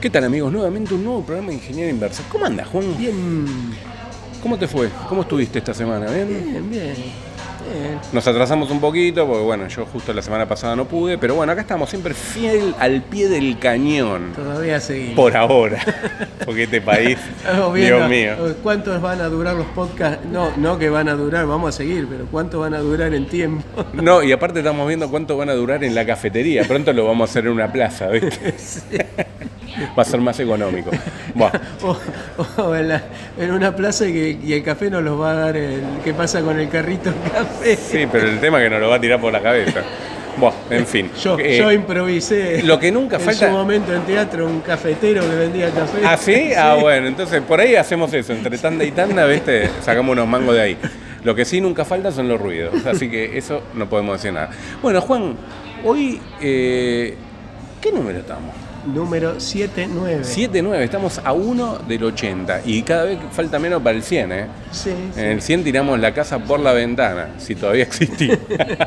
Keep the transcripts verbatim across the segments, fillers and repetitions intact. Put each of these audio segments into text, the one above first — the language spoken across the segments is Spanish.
¿Qué tal, amigos? Nuevamente un nuevo programa de Ingeniería Inversa. ¿Cómo andas, Juan? Bien. ¿Cómo te fue? ¿Cómo estuviste esta semana? ¿Bien? Bien, bien. Bien. Nos atrasamos un poquito porque, bueno, yo justo la semana pasada no pude, pero bueno, acá estamos siempre fiel al pie del cañón. Todavía seguimos. Por ahora. Porque este país, Dios mío. ¿Cuántos van a durar los podcasts? No, no que van a durar, vamos a seguir, pero ¿cuántos van a durar en tiempo? No, y aparte estamos viendo cuánto van a durar en la cafetería. Pronto lo vamos a hacer en una plaza, ¿viste? Sí. Va a ser más económico. Bueno. O, o en, la, en una plaza y, que, y el café nos los va a dar el ¿qué pasa con el carrito de café? Sí, pero el tema es que nos lo va a tirar por la cabeza. Bueno, en fin. Yo, eh, yo improvisé lo que nunca en falta... su momento en teatro un cafetero que vendía café. ¿Ah, sí? Sí. Ah, bueno, entonces por ahí hacemos eso. Entre tanda y tanda, ¿viste? Sacamos unos mangos de ahí. Lo que sí nunca falta son los ruidos. Así que eso no podemos decir nada. Bueno, Juan, hoy... Eh, ¿qué número estamos? Número setenta y nueve. setenta y nueve, estamos a uno del ochenta y cada vez falta menos para el cien, ¿eh? Sí, sí. En el cien tiramos la casa por la ventana, si todavía existía.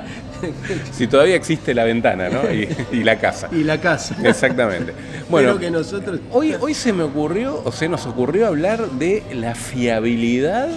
Si todavía existe la ventana, ¿no? Y, y la casa. Y la casa. Exactamente. Bueno, pero que nosotros... hoy, hoy se me ocurrió, o se nos ocurrió hablar de la fiabilidad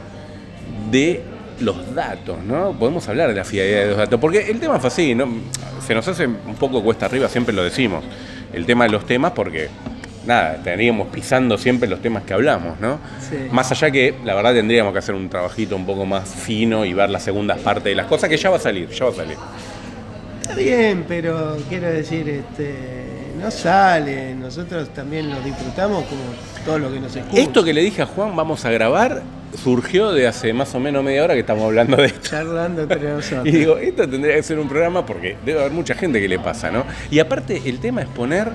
de los datos, ¿no? Podemos hablar de la fiabilidad de los datos, porque el tema fue así, ¿no? Se nos hace un poco cuesta arriba, siempre lo decimos. El tema de los temas, porque nada, estaríamos pisando siempre los temas que hablamos, ¿no? Sí. Más allá que, la verdad, tendríamos que hacer un trabajito un poco más fino y ver las segundas partes de las cosas, que ya va a salir, ya va a salir. Está bien, pero quiero decir, este, no sale, nosotros también lo disfrutamos como todo lo que nos escucha. Esto que le dije a Juan, vamos a grabar, surgió de hace más o menos media hora que estamos hablando de esto. Charlando entre nosotros. Y digo, esto tendría que ser un programa porque debe haber mucha gente que le pasa, ¿no? Y aparte, el tema es poner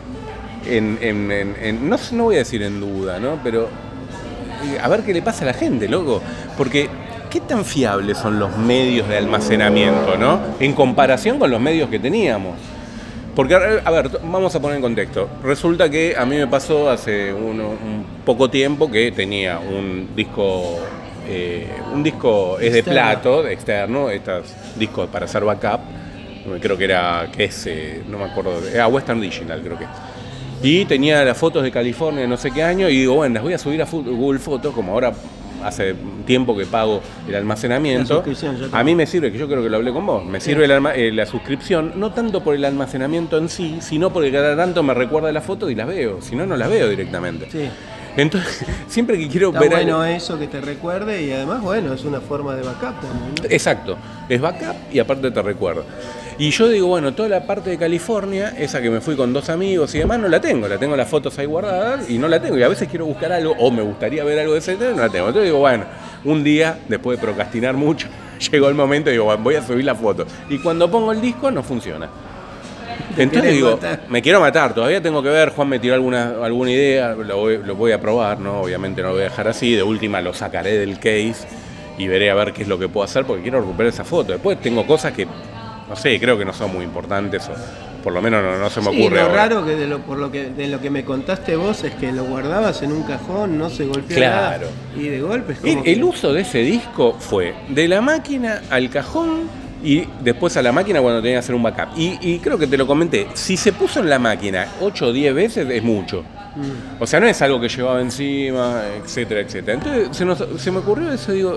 en, en, en, en no, no voy a decir en duda, ¿no? Pero a ver qué le pasa a la gente, loco. Porque, ¿qué tan fiables son los medios de almacenamiento, ¿no? En comparación con los medios que teníamos. Porque, a ver, vamos a poner en contexto. Resulta que a mí me pasó hace uno, un poco tiempo que tenía un disco, eh, un disco es de plato, externo, estos discos para hacer backup, creo que era, que es, eh, no me acuerdo, era Western Digital creo que. Y tenía las fotos de California de no sé qué año y digo, bueno, las voy a subir a Google Fotos, como ahora hace tiempo que pago el almacenamiento. A mí me sirve, que yo creo que lo hablé con vos, me sirve sí. la, eh, la suscripción, no tanto por el almacenamiento en sí, sino porque cada tanto me recuerda las fotos y las veo, si no, no las veo directamente. Sí. Entonces, siempre que quiero Está ver... bueno algo... eso que te recuerde y además, bueno, es una forma de backup también, ¿no? Exacto, es backup y aparte te recuerda. Y yo digo, bueno, toda la parte de California, esa que me fui con dos amigos y demás, no la tengo. La tengo las fotos ahí guardadas y no la tengo. Y a veces quiero buscar algo, o me gustaría ver algo de ese tema, no la tengo. Entonces digo, bueno, un día, después de procrastinar mucho, llegó el momento y digo, bueno, voy a subir la foto. Y cuando pongo el disco, no funciona. Entonces digo, matar? me quiero matar, todavía tengo que ver, Juan me tiró alguna, alguna idea, lo voy, lo voy a probar, ¿no? Obviamente no lo voy a dejar así, de última lo sacaré del case y veré a ver qué es lo que puedo hacer porque quiero recuperar esa foto. Después tengo cosas que, no sé, creo que no son muy importantes o por lo menos no, no se me sí, ocurre lo ahora. Raro que de lo, por lo que de lo que me contaste vos es que lo guardabas en un cajón, no se golpeaba claro. Nada, y de golpe es como el, que... el uso de ese disco fue de la máquina al cajón y después a la máquina cuando tenía que hacer un backup. Y, y creo que te lo comenté, si se puso en la máquina ocho o diez veces es mucho. Mm. O sea, no es algo que llevaba encima, etcétera, etcétera. Entonces se, nos, se me ocurrió eso, digo,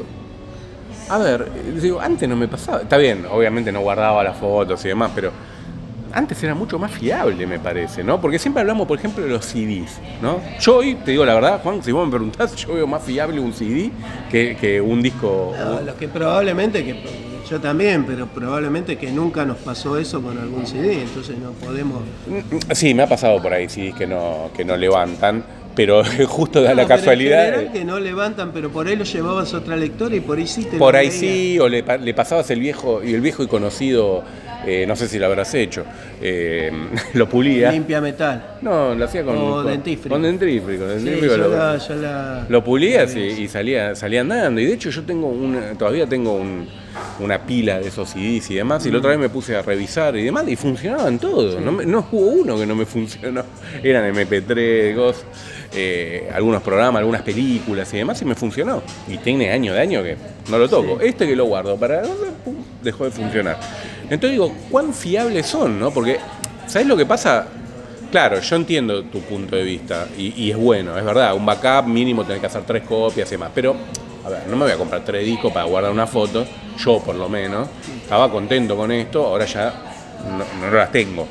a ver, digo, antes no me pasaba. Está bien, obviamente no guardaba las fotos y demás, pero antes era mucho más fiable, me parece, ¿no? Porque siempre hablamos, por ejemplo, de los C Ds, ¿no? Yo hoy, te digo la verdad, Juan, si vos me preguntás, yo veo más fiable un C D que, que un disco... No, lo que probablemente, que yo también, pero probablemente que nunca nos pasó eso con algún C D, entonces no podemos... Sí, me ha pasado por ahí C Ds que no, que no levantan, pero justo da no, la casualidad... En general que no levantan, pero por ahí lo llevabas a otra lectora y por ahí sí te Por lo ahí veía. Sí, o le, le pasabas el viejo, y el viejo y conocido... Eh, no sé si lo habrás hecho, eh, lo pulía. Limpia metal. No, lo hacía con, o con dentífrico. Con dentífrico. Sí, dentífrico yo lo, la, yo la, lo pulías y, y salía, salía andando. Y de hecho yo tengo una, todavía tengo un, una pila de esos C Ds y demás. Mm. Y la otra vez me puse a revisar y demás y funcionaban todos. Sí. No, no hubo uno que no me funcionó. Eran eme pe tres, Ghost, eh, algunos programas, algunas películas y demás y me funcionó. Y tiene año de año que no lo toco. Sí. Este que lo guardo para... Pum, dejó de funcionar. Entonces digo, ¿cuán fiables son? ¿No? Porque, ¿sabés lo que pasa? Claro, yo entiendo tu punto de vista y, y es bueno, es verdad, un backup mínimo tenés que hacer tres copias y demás, pero a ver, no me voy a comprar tres discos para guardar una foto, yo por lo menos, estaba contento con esto, ahora ya no, no las tengo.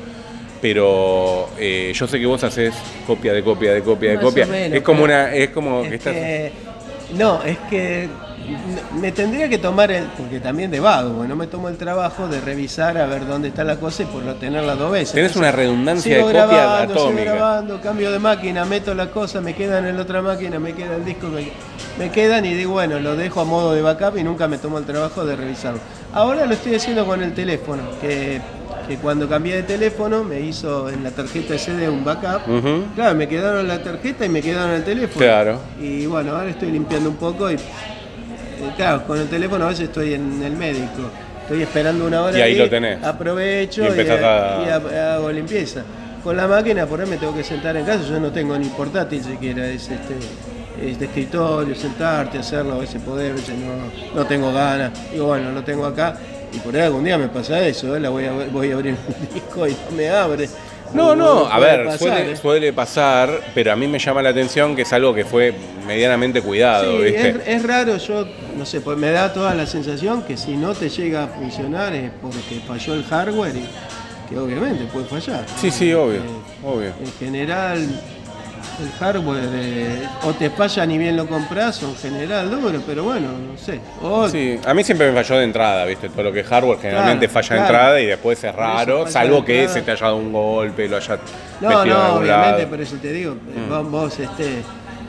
Pero eh, yo sé que vos haces copia de copia de copia de Más copia. o menos, es como pero una, es como es que estás. que- no, es que me tendría que tomar el, porque también de vago, porque no me tomo el trabajo de revisar a ver dónde está la cosa y por no tenerla dos veces. Tenés una redundancia sigo de copia grabando, sigo atómica. grabando, cambio de máquina, meto la cosa, me quedan en la otra máquina, me queda el disco, me, me quedan y digo, bueno, lo dejo a modo de backup y nunca me tomo el trabajo de revisarlo. Ahora lo estoy haciendo con el teléfono, que, que cuando cambié de teléfono me hizo en la tarjeta ese de un backup. Ujú. Claro, me quedaron la tarjeta y me quedaron el teléfono. Claro. Y bueno, ahora estoy limpiando un poco y, eh, claro, con el teléfono a veces estoy en el médico. Estoy esperando una hora Y ahí lo tenés. aprovecho Y y, empezás a- y ha- hago limpieza. Con la máquina por ahí me tengo que sentar en casa, yo no tengo ni portátil siquiera, es este, es de escritorio, sentarte, hacerlo, a veces poder, a veces no, no tengo ganas. Digo, bueno, lo tengo acá y por ahí algún día me pasa eso, ¿eh? La voy, a, voy a abrir un disco y no me abre. No, no, a Puede ver, pasar, suele, ¿eh? suele pasar, pero a mí me llama la atención que es algo que fue medianamente cuidado, Sí, ¿viste? es, es raro, yo no sé, pues me da toda la sensación que si no te llega a funcionar es porque falló el hardware y que obviamente puede fallar. Sí, sí, obvio, Eh, obvio. En general el hardware eh, o te falla ni bien lo compras o en general duro, pero bueno, no sé. O, Sí, a mí siempre me falló de entrada, ¿viste? Todo lo que es hardware generalmente Claro, falla de claro. entrada y después es Por eso raro, falla salvo de que entrada. se te haya dado un golpe, lo haya No, metido en no, algún obviamente, lado. por eso te digo, eh, vos, vos, este, eh,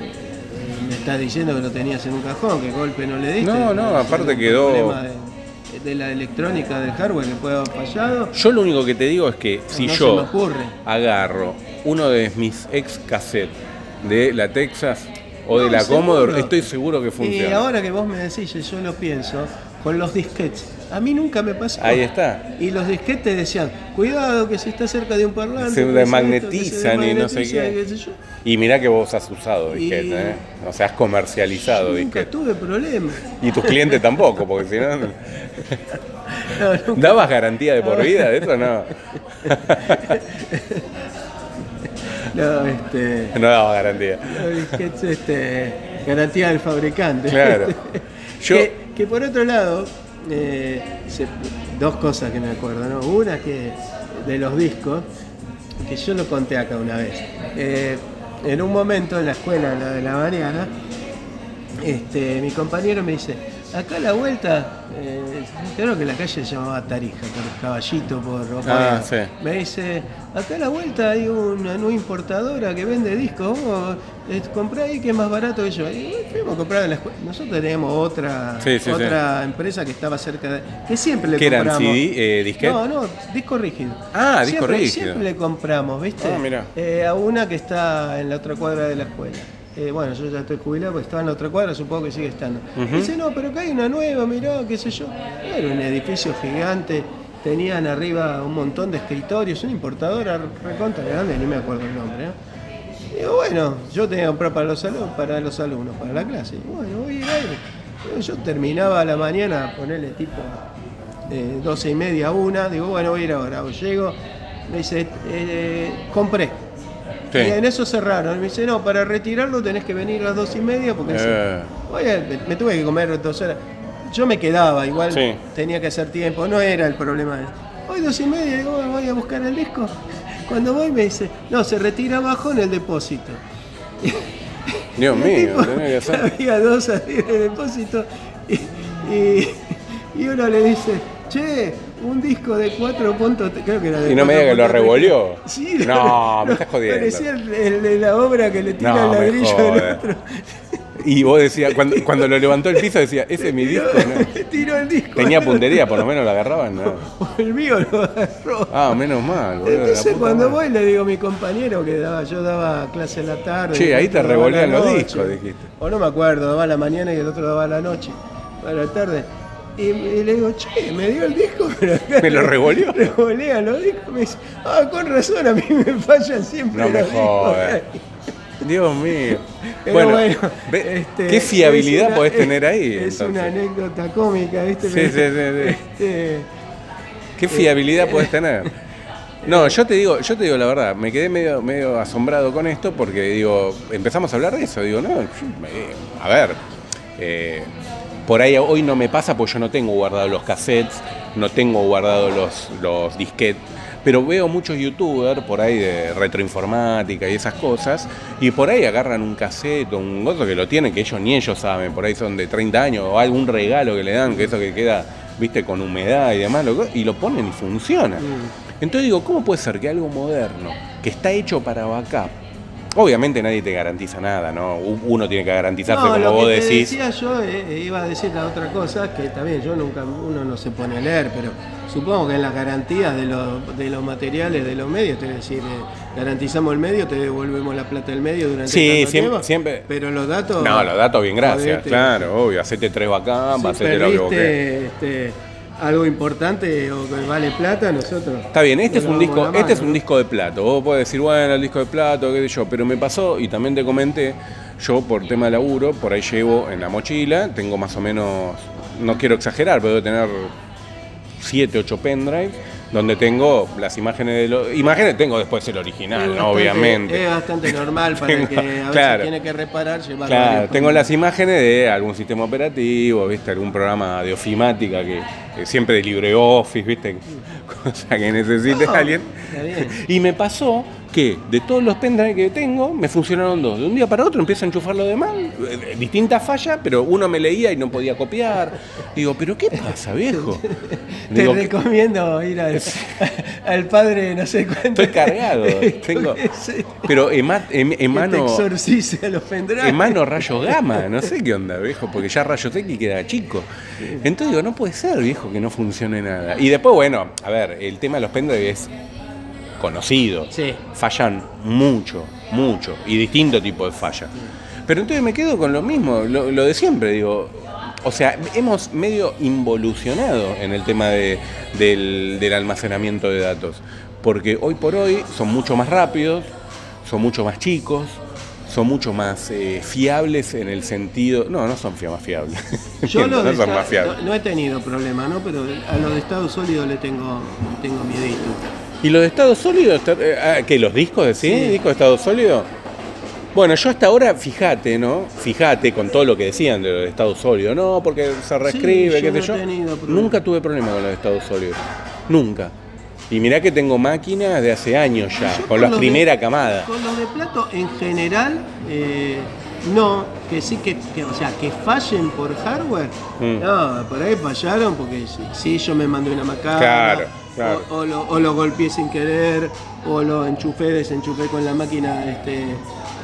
me estás diciendo que lo tenías en un cajón, que golpe no le diste. No, no, Debe ser aparte un quedó- problema De, de la electrónica del hardware que puede haber fallado. Yo lo único que te digo es que si no se yo me ocurre. agarro uno de mis ex cassettes de la Texas o de No, la seguro. Commodore, estoy seguro que Y funciona. ahora que vos me decís, y yo lo pienso, con los disquetes. A mí nunca me pasó. Ahí está. Y los disquetes decían, cuidado que si está cerca de un parlante. Se que es desmagnetizan esto, que y no sé desmagnetiza, qué. sé yo. Y mirá que vos has usado Y- disquete, ¿eh? O sea, has comercializado Nunca disquete. tuve problemas. Y tus clientes tampoco, porque si no... No, nunca. ¿Dabas garantía de por vida de eso? No. No, este, No daba garantía. los disquetes, este, garantía del fabricante. Claro. Yo- que, que por otro lado, eh, se- dos cosas que me acuerdo, ¿no? Una que de los discos, que yo lo conté acá una vez. Eh, en un momento en la escuela, la de la mañana, este, mi compañero me dice, acá a la vuelta, eh, creo que la calle se llamaba Tarija, por Caballito, por Ah, Ropaga. sí. Me dice, acá a la vuelta hay una nueva importadora que vende discos, vos eh, comprá ahí que es más barato que yo. Y bueno, fuimos a comprar en la escuela. Nosotros teníamos otra, Sí, sí, otra empresa que estaba cerca de... que siempre le ¿Qué eran, compramos. C D, eh, disquete? No, no, disco rígido. Ah, disco Siempre- rígido. Siempre le compramos, ¿viste? Ah, mirá. Eh, a una que está en la otra cuadra de la escuela. Eh, bueno, yo ya estoy jubilado porque estaba en la otra cuadra, supongo que sigue estando. Ujú. Dice, no, pero acá hay una nueva, mirá, qué sé yo. Era un edificio gigante, tenían arriba un montón de escritorios, una importadora recontra grande, ni me acuerdo el nombre, ¿no? Y digo, bueno, yo tenía que comprar para los, alumnos, para los alumnos, para la clase. Y bueno, voy a ir ahí. Yo terminaba a la mañana, ponerle tipo eh, doce y media, una, digo, bueno, voy a ir ahora. Llego, me dice, eh, compré. Sí. Y en eso cerraron. Me dice, no, para retirarlo tenés que venir a las dos y media porque Eh. se- Oye, me, me tuve que comer dos horas. Yo me quedaba, igual Sí. tenía que hacer tiempo, no era el problema. Hoy dos y media, digo, "Bueno, voy a buscar el disco". Cuando voy me dice, no, se retira abajo en el depósito. Dios El mío, tipo, tenés que hacer... había dos ahí en el depósito y, y, y uno le dice, che, un disco de cuatro puntos, creo que era de Y no me diga que lo cuatro puntos tres. revolvió. Sí, No, lo- me estás jodiendo. Parecía el, el de la obra que le tira No, el me ladrillo del jode. otro. Y vos decías, cuando, cuando lo levantó el piso decía, ese es mi disco, ¿no? Le tiró el disco. Tenía al otro. puntería, por lo menos lo agarraban, ¿no? El mío lo agarró. Ah, menos mal, boludo. la Entonces puta cuando madre. voy le digo a mi compañero que daba, yo daba clase en la tarde. Che, el ahí otro te daba revolvían la los noche. discos, dijiste. O no me acuerdo, daba a la mañana y el otro daba a la noche, a la tarde. Y, y le digo, che, me dio el disco, pero acá ¿Me lo revolvió? revolean los discos. Me dice, ah, con razón, a mí me fallan siempre No me los discos. jodas. Dios mío. Pero Bueno, bueno, ve- este, ¿qué fiabilidad es una- podés tener ahí? Es entonces? una anécdota cómica, ¿viste? Sí, sí, sí, sí. Este, ¿Qué fiabilidad podés tener? No, yo te digo, yo te digo la verdad, me quedé medio, medio asombrado con esto porque digo, empezamos a hablar de eso, digo, no, yo, eh, a ver, eh, por ahí hoy no me pasa porque yo no tengo guardados los cassettes, no tengo guardados los, los disquetes, pero veo muchos youtubers por ahí de retroinformática y esas cosas, y por ahí agarran un cassette o un gozo que lo tienen, que ellos ni ellos saben, por ahí son de treinta años, o algún regalo que le dan, que eso que queda, viste, con humedad y demás, lo, y lo ponen y funciona. Mm. Entonces digo, ¿cómo puede ser que algo moderno, que está hecho para backup, obviamente nadie te garantiza nada, ¿no? Uno tiene que garantizarse, no, como lo vos que te decís. Decía yo, eh, iba a decir la otra cosa, que también yo nunca, uno no se pone a leer, pero supongo que en las garantías de los, de los materiales, de los medios, es decir, eh, garantizamos el medio, te devolvemos la plata del medio durante sí, tanto siempre, tiempo, siempre. Pero los datos... No, los datos bien, gracias, jodete, claro, obvio, hacete tres backup, si hacete lo que vos querés. Este, algo importante o que vale plata, nosotros... Está bien, este, es un, disco, mano, este es un disco de plato. Vos podés decir, bueno, el disco de plato, qué sé yo, pero me pasó, y también te comenté, yo por tema de laburo, por ahí llevo en la mochila, tengo más o menos, no quiero exagerar, pero debo tener siete, ocho pendrives, donde tengo las imágenes de los... Imágenes tengo después el original, es ¿no? bastante, Obviamente. Es bastante normal para tengo, que a veces claro, tiene que reparar, llevar claro, tengo las imágenes de algún sistema operativo, ¿viste? Algún programa de ofimática que, que siempre de LibreOffice, ¿viste? Cosa que necesite no, alguien. Y me pasó que de todos los pendrives que tengo, me funcionaron dos. De un día para otro empiezo a enchufar lo demás, distintas fallas, pero uno me leía y no podía copiar. Digo, ¿pero qué pasa, viejo? Te Digo, recomiendo ir al, al padre, no sé cuánto. Estoy cargado. Tengo, pero ema, em, emano... Que te exorcice a los pendrives. Emano rayos gamma, no sé qué onda, viejo, porque ya rayos X queda chico. Entonces digo, no puede ser, viejo, que no funcione nada. Y después, bueno, a ver, el tema de los pendrives es conocido. Sí. Fallan mucho, mucho, y distinto tipo de fallas. Sí. Pero entonces me quedo con lo mismo, lo, lo de siempre, digo... O sea, hemos medio involucionado en el tema de, del, del almacenamiento de datos, porque hoy por hoy son mucho más rápidos, son mucho más chicos, son mucho más eh, fiables en el sentido... No, no son más fiables. Yo no, no son más fiables. No, no he tenido problema, ¿no? Pero a los de estado sólido le tengo, tengo miedito. ¿Y los de estado sólido? ¿Qué, los discos decís? Sí. ¿Discos de estado sólido? Bueno, yo hasta ahora, fíjate, ¿no? Fíjate con todo lo que decían de los de estado sólido, no, porque se reescribe, sí, qué sé no yo. Nunca tuve problema con los de estado sólido. Nunca. Y mirá que tengo máquinas de hace años ya, yo con la primera de, camada. Con los de plato, en general, eh, no, que sí que, que, o sea, que fallen por hardware, mm. no, por ahí fallaron porque sí, yo me mandé una macana. Claro. Claro. O, o, lo, o lo golpeé sin querer, o lo enchufé, desenchufé con la máquina este, eh,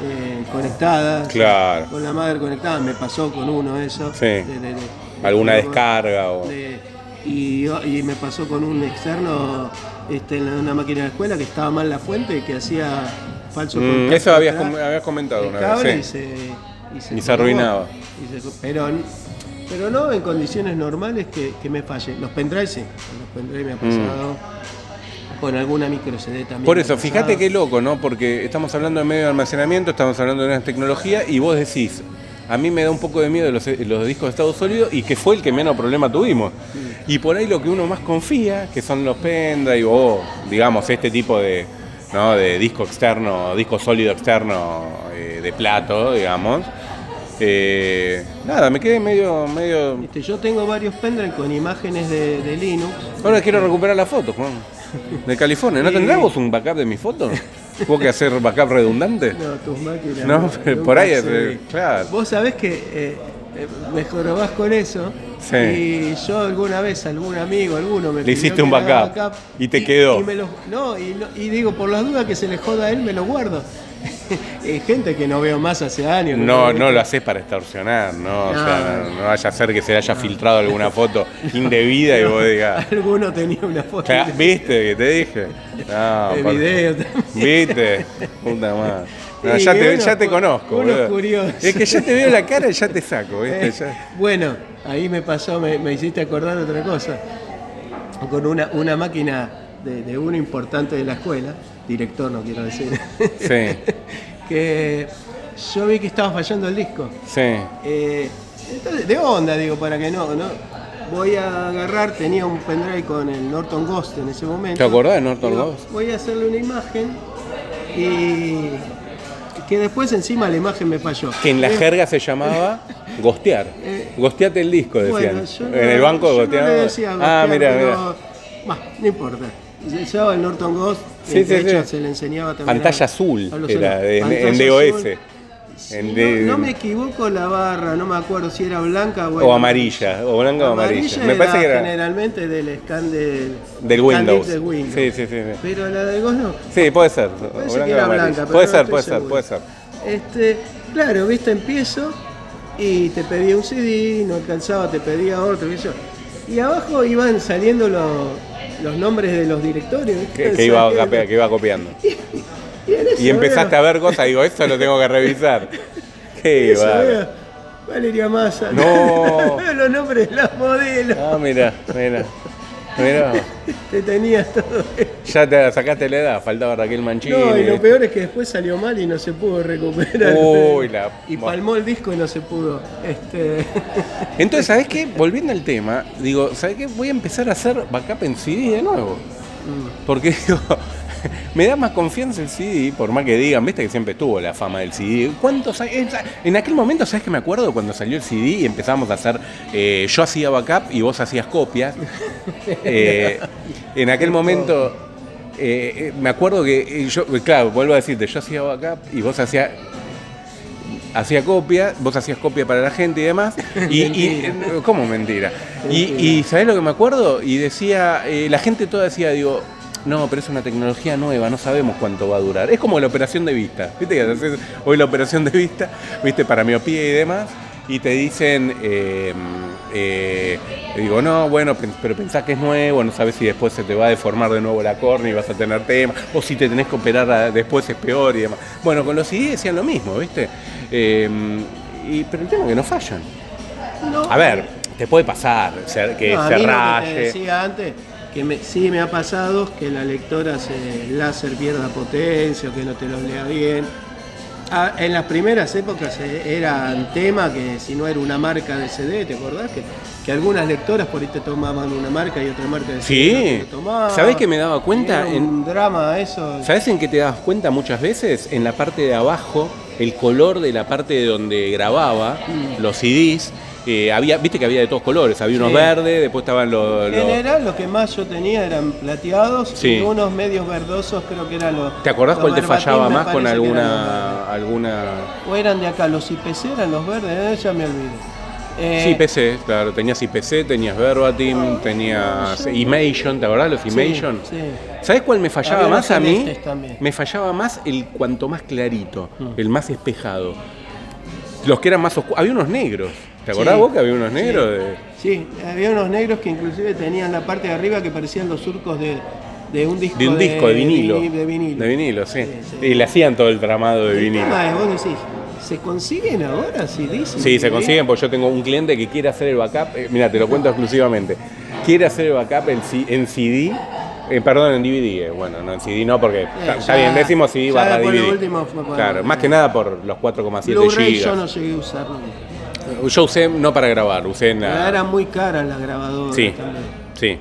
conectada, claro. con la madre conectada, me pasó con uno eso. Sí. De, de, de, ¿alguna de, descarga? O... De, y, y me pasó con un externo este, en una máquina de la escuela que estaba mal la fuente, que hacía falso mm, contacto. Eso habías, com habías comentado una vez. Sí. Y se, y se, y se arruinaba. Y se, pero... Pero no en condiciones normales que, que me falle. Los pendrives sí, los pendrives me ha pasado. Mm. Con alguna micro C D también. Por eso, fíjate qué loco, ¿no? Porque estamos hablando de medio de almacenamiento, estamos hablando de una tecnología y vos decís, a mí me da un poco de miedo los, los discos de estado sólido y que fue el que menos problema tuvimos. Mm. Y por ahí lo que uno más confía, que son los pendrive o, digamos, este tipo de, ¿no? de disco externo, disco sólido externo eh, de plato, digamos. Eh, nada, me quedé medio... medio... Este, yo tengo varios pendrive con imágenes de, de Linux. Ahora este... quiero recuperar la foto, Juan. De California. ¿No sí. tendrás vos un backup de mis fotos? ¿Vos que hacer backup redundante? No, tus máquinas. No, no por ahí, es, claro. Vos sabés que eh, me jorobás con eso. Sí. Y yo alguna vez, algún amigo, alguno me le hiciste un backup, backup y te y, quedó. Y, me lo, no, y, no, y digo, por las dudas que se le joda a él, me lo guardo. Gente que no veo más hace años. No, no, no lo haces para extorsionar, ¿no? No. O sea, no, no vaya a ser que se le haya no. filtrado alguna foto indebida no, y vos digas. Alguno tenía una foto. Claro, ¿viste que te dije? No, de por... video también. ¿Viste? Puta madre. No, ya, te, ya te conozco, boludo. Curioso. Es que ya te veo la cara y ya te saco, ¿viste? Eh, ya. Bueno, ahí me pasó, me, me hiciste acordar otra cosa. Con una, una máquina de, de uno importante de la escuela, director no quiero decir. Sí. Que yo vi que estaba fallando el disco. Sí. Eh, entonces, de onda, digo, para que no, no. voy a agarrar, tenía un pendrive con el Norton Ghost en ese momento. ¿Te acordás de Norton Digo, Ghost? Voy a hacerle una imagen y que después encima la imagen me falló. Que en la Eh, jerga se llamaba gostear. Eh, Gosteate el disco, decían. Bueno, yo no- en el banco yo gosteaba. No le decía ah, gostear, mira, pero, mira. bah, no importa. Se usaba el Norton Ghost, Sí, de sí, hecho sí. se le enseñaba también. Pantalla a- azul a los era alumnos. de- en, Pantalla en D O S. azul. En Si de- no, no me equivoco, la barra, no me acuerdo si era blanca o, O amarilla, o blanca o amarilla. Me parece que era generalmente del scan del, del scan Windows. del Windows. Sí, sí, sí, sí. Pero la del Ghost no. Sí, puede ser. Parece o blanca que o era amarilla. blanca, pero puede no ser, estoy puede ser, seguro. puede ser. Este, claro, viste, empiezo y te pedía un C D, no alcanzaba, te pedía otro, qué sé yo. Y abajo iban saliendo los, los nombres de los directorios. Que, que, iba, copia- que iba copiando. Y, en eso Y empezaste veo- a ver cosas, digo, esto lo tengo que revisar. Qué eso bárbaro. veo Valeria Massa. No. Los nombres de las modelos. Ah, mira, mira. Mira, Te tenías todo. ya te sacaste la edad, faltaba Raquel Mancini. No, y lo peor es que después salió mal y no se pudo recuperar. Uy, la- Y palmó el disco y no se pudo. Este... Entonces, ¿sabés qué? Volviendo al tema, digo, ¿sabés qué? Voy a empezar a hacer backup en C D de nuevo. Porque digo, me da más confianza el C D, por más que digan, viste que siempre tuvo la fama del C D. ¿Cuántos años? En aquel momento, ¿sabes qué me acuerdo? Cuando salió el C D y empezamos a hacer, eh, yo hacía backup y vos hacías copias. Eh, en aquel momento, eh, eh, me acuerdo que yo, claro, vuelvo a decirte, yo hacía backup y vos hacías... Hacía copia, vos hacías copia para la gente y demás. Y, y ¿cómo mentira? Y, y ¿sabés lo que me acuerdo? Y decía, eh, la gente toda decía, digo, no, pero es una tecnología nueva, no sabemos cuánto va a durar. Es como la operación de vista. ¿Viste que haces hoy la operación de vista? ¿Viste? Para miopía y demás. Y te dicen, eh, eh, digo, no, bueno, pero pensás que es nuevo, no sabes si después se te va a deformar de nuevo la córnea y vas a tener temas, o si te tenés que operar a, después es peor y demás. Bueno, con los C D decían lo mismo, ¿viste? Eh, y, pero el tema es que no fallan. No. A ver, te puede pasar ser- que No, a se mí lo que te raye. decía antes, que me, sí me ha pasado que la lectora se, el láser pierda potencia o que no te lo lea bien. Ah, en las primeras épocas eh, era un tema que si no era una marca de C D, ¿te acordás? Que, que algunas lectoras por ahí te tomaban una marca y otra marca de C D. Sí. no te lo tomaban. ¿Sabés que me daba cuenta? Era En- un drama eso. ¿Sabes en qué te das cuenta muchas veces? En la parte de abajo, el color de la parte de donde grababa Mm. los C Ds. Eh, había, viste que había de todos colores, había unos Sí. verdes, después estaban los... En los- general lo que más yo tenía eran plateados Sí. y unos medios verdosos, creo que eran los... ¿Te acordás los cuál te verbatim, fallaba me más con parece que eran los alguna... verdes. alguna... O eran de acá, los I P C eran los verdes, eh, ya me olvidé. Eh, Sí, P C, claro, tenías I P C, tenías Verbatim, tenías Imation, ¿te acordás los sí, Imation? sí. ¿Sabés cuál me fallaba Había más los a mí? celestes también. Me fallaba más el cuanto más clarito, Mm. el más espejado. Los que eran más oscuros. Había unos negros. ¿Te acordás Sí, vos que había unos negros? sí. De- Sí, había unos negros que inclusive tenían la parte de arriba que parecían los surcos de, de un disco De un disco, de vinilo. vini- De vinilo, De vinilo, sí. Sí, sí. Y le hacían todo el tramado de El vinilo. tema es, vos decís, ¿se consiguen ahora? Sí, dicen. Sí, se que- consiguen porque yo tengo un cliente que quiere hacer el backup. Eh, mira, te lo cuento exclusivamente. Quiere hacer el backup en, C- en C D. eh, perdón, en D V D. eh, Bueno, no en C D no, porque está, está ya- bien, decimos C D ya barra por D V lo D. último fue para- Claro, más que nada por los cuatro coma siete Blu-ray yo gigas. no llegué a usar nunca. Yo usé no para grabar, usé en Pero la... eran muy caras las grabadoras Sí, también. sí.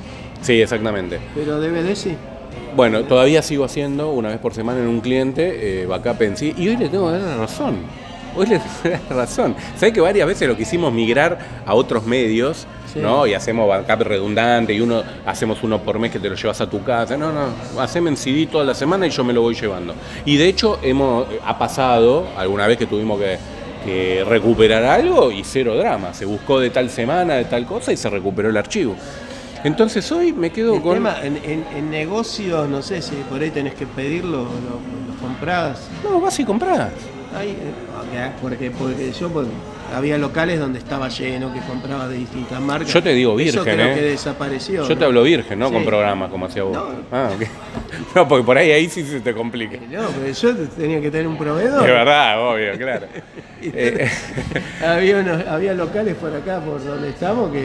Sí, exactamente. Pero D V D sí. Bueno, todavía sigo haciendo una vez por semana en un cliente, eh, backup en sí, y hoy le tengo que dar la razón. Hoy le tengo que dar la razón. ¿Sabés que varias veces lo quisimos migrar a otros medios, Sí. ¿no? Y hacemos backup redundante y uno hacemos uno por mes que te lo llevas a tu casa. No, no, haceme en C D toda la semana y yo me lo voy llevando. Y de hecho hemos ha pasado alguna vez que tuvimos que, que recuperar algo y cero drama. Se buscó de tal semana, de tal cosa y se recuperó el archivo. Entonces hoy me quedo El con... tema, en, en, en negocios, no sé si por ahí tenés que pedirlo, lo, lo comprás. No, vas y comprás. Ahí, eh, ok, porque, porque yo pues, había locales donde estaba lleno, que compraba de distintas marcas. Yo te digo Eso virgen, creo ¿eh? que desapareció. Yo ¿no? te hablo virgen, ¿no? Sí. Con programas como hacía vos. No. Ah, ok. No, porque por ahí ahí sí se te complica. No, pero yo tenía que tener un proveedor. De verdad, obvio, claro. Y Eh, había, unos, había locales por acá, por donde estamos, que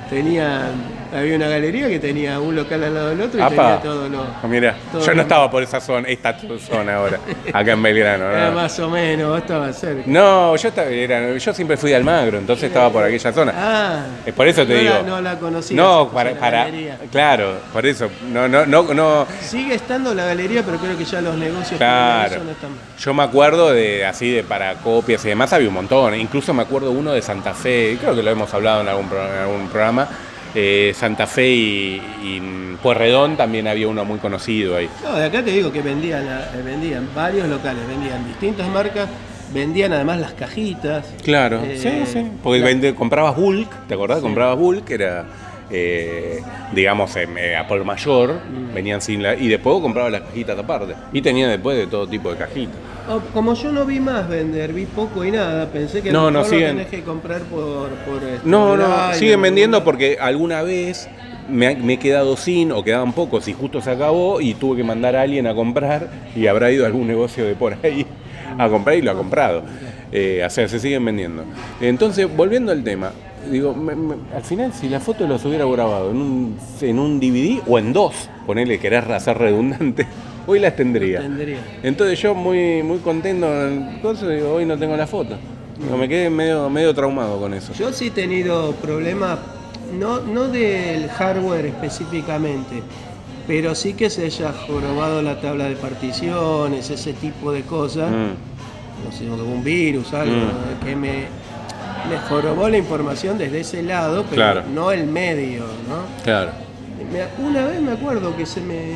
tenía, había una galería que tenía un local al lado del otro y Apa. tenía todo lo... Ah, mira, todo yo no lo- estaba por esa zona, esta zona ahora, acá en Belgrano. Era ¿no? más o menos, vos estabas cerca. No, yo, estaba, era- yo siempre fui de Almagro, entonces estaba por aquella zona. Ah, Es por eso te no digo. La, no la conocía. No, esa para, cosa, la para, galería. claro, por eso. No, no, no, no. Sigue estando la galería, pero creo que ya los negocios Claro. eso no están. Yo me acuerdo de así de para copias y demás había un montón. Incluso me acuerdo uno de Santa Fe, creo que lo hemos hablado en algún, pro- en algún programa. eh, Santa Fe y, y Pueyrredón también había uno muy conocido ahí. No, de acá te digo que vendían, la- eh, vendían varios locales, vendían distintas marcas, vendían además las cajitas. Claro, Eh, sí, sí. Porque la- vende- comprabas Bulk, ¿te acordás? Sí. Comprabas Bulk, era, eh, digamos, em, eh, a por mayor, Mm. venían sin la. Y después comprabas las cajitas aparte. Y tenía después de todo tipo de cajitas. Oh, como yo no vi más vender, vi poco y nada, pensé que No, a lo no, mejor lo siguen- tenés que comprar por... por este, No, no, online, siguen o- vendiendo porque alguna vez me, ha- me he quedado sin o quedaban pocos y justo se acabó y tuve que mandar a alguien a comprar y habrá ido a algún negocio de por ahí a comprar y lo ha comprado. Eh, o sea, se siguen vendiendo. Entonces, volviendo al tema, digo, me- me- al final si la foto los hubiera grabado en un, en un D V D o en dos, ponele, querés hacer redundante, hoy las tendría. Tendría. Entonces yo muy muy contento, entonces digo, hoy no tengo la foto. Digo, me quedé medio, medio traumado con eso. Yo sí he tenido problemas, no, no del hardware específicamente, pero sí que se haya jorobado la tabla de particiones, ese tipo de cosas. Mm. No sé, algún virus, algo Mm. que me, me jorobó la información desde ese lado, pero Claro. no el medio, ¿no? Claro. Me- una vez me acuerdo que se me...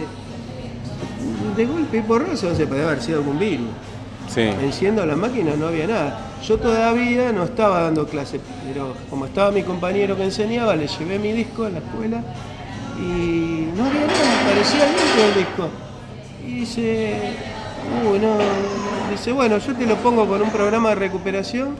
De golpe y porrazo, no sé, puede haber sido algún virus. Sí. Enciendo la máquina, no había nada. Yo todavía no estaba dando clase, pero como estaba mi compañero que enseñaba, le llevé mi disco a la escuela y no había nada, parecía limpio el disco. Y dice, uy, no, no". Dice, bueno, yo te lo pongo con un programa de recuperación,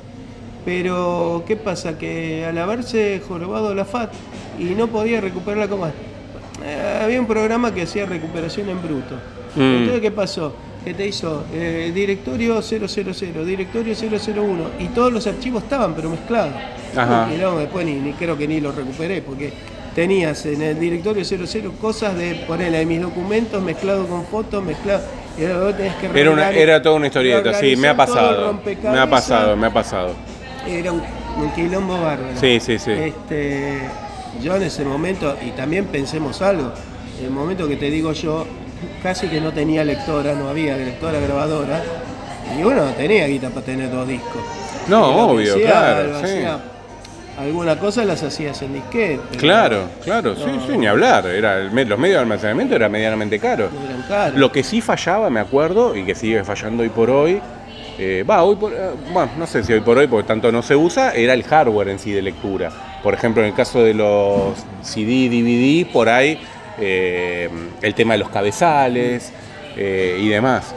pero ¿qué pasa? Que al haberse jorobado la F A T y no podía recuperarla como... Eh, había un programa que hacía recuperación en bruto. Mm. Entonces, ¿qué pasó? Que te hizo eh, directorio cero cero cero, directorio cero cero uno y todos los archivos estaban pero mezclados. Ajá. Y no, después ni, ni creo que ni los recuperé porque tenías en el directorio cero cero cosas de ponerle de mis documentos mezclado con fotos, mezclado. Y ahora vos tenés que Era, una, reorganizar- era toda una historieta, sí, me ha reorganizar todo el pasado. Me ha rompecabezas. pasado, me ha pasado. Era un, un quilombo bárbaro. Sí, sí, sí. Este, yo en ese momento, y también pensemos algo, en el momento que te digo yo, casi que no tenía lectora, no había lectora grabadora, y uno no tenía guita para tener dos discos. No, Y lo que obvio, hacía, claro, lo sí. hacía, alguna cosa las hacías en disquete. pero Claro, claro, sí, No. sí, ni hablar. Era el me- los medios de almacenamiento eran medianamente caros. no eran caros. Lo que sí fallaba, me acuerdo, y que sigue fallando hoy por hoy, eh, va, hoy por, eh, bueno, no sé si hoy por hoy, porque tanto no se usa, era el hardware en sí de lectura. Por ejemplo, en el caso de los C D, D V D, por ahí, eh, el tema de los cabezales eh, y demás.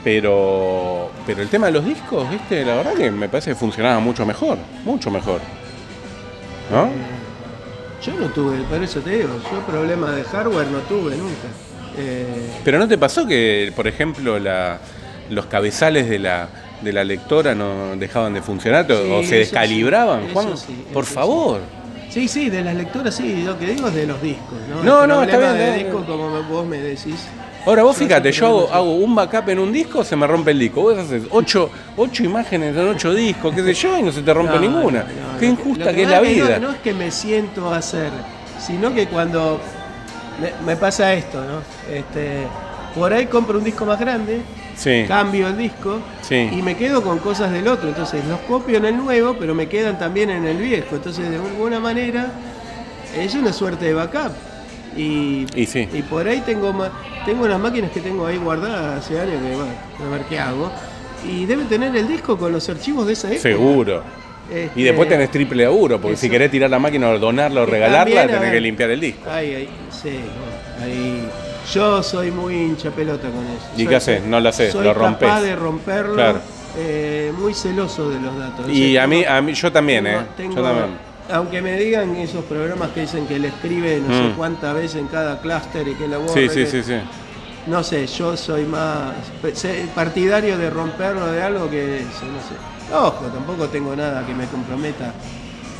Pero, pero el tema de los discos, ¿viste? La verdad que me parece que funcionaba mucho mejor, mucho mejor. ¿No? Yo no tuve, por eso te digo, yo problemas de hardware no tuve nunca. Eh, Pero ¿no te pasó que, por ejemplo, la, los cabezales de la, de la lectora no dejaban de funcionar o- Sí, o se eso descalibraban? sí, Juan, eso sí, por eso favor. sí, sí, de las lecturas sí, lo que digo es de los discos, ¿no? No, El no, está problema bien, de no, discos, no. como me- vos me decís. Ahora vos Yo fíjate, siempre yo hago, lo sé. hago un backup en un disco, se me rompe el disco. Vos haces ocho, ocho imágenes en ocho discos, qué sé yo, y no se te rompe No, ninguna. no, no, Qué lo que- injusta lo que, es pasa la no- vida. No, es que me siento a hacer, sino que cuando me, me pasa esto, ¿no? Este, por ahí compro un disco más grande, Sí, cambio el disco Sí. y me quedo con cosas del otro. Entonces los copio en el nuevo, pero me quedan también en el viejo. Entonces de alguna manera es una suerte de backup. Y, Y sí. y por ahí tengo ma- tengo unas máquinas que tengo ahí guardadas hace años que bueno, a ver qué hago. Y debe tener el disco con los archivos de esa época. seguro. Este, Y después tenés triple laburo, porque eso. si querés tirar la máquina o donarla o Y regalarla, también, a tenés ver. que limpiar el disco. Ahí, ahí, sí, bueno, ahí. Yo soy muy hincha pelota con eso. ¿Y Soy- qué haces? No lo haces, soy lo rompes. capaz de romperlo, Claro. eh, muy celoso de los datos. Y O sea, a mí, tengo- a mí, yo también, tengo- ¿eh? tengo- Yo también. Aunque me digan esos programas que dicen que le escribe no sé Mm. cuántas veces en cada clúster y que la borra. Sí, sí, que- sí, sí. No sé, yo soy más pe- sé- partidario de romperlo de algo que eso, no sé. Ojo, tampoco tengo nada que me comprometa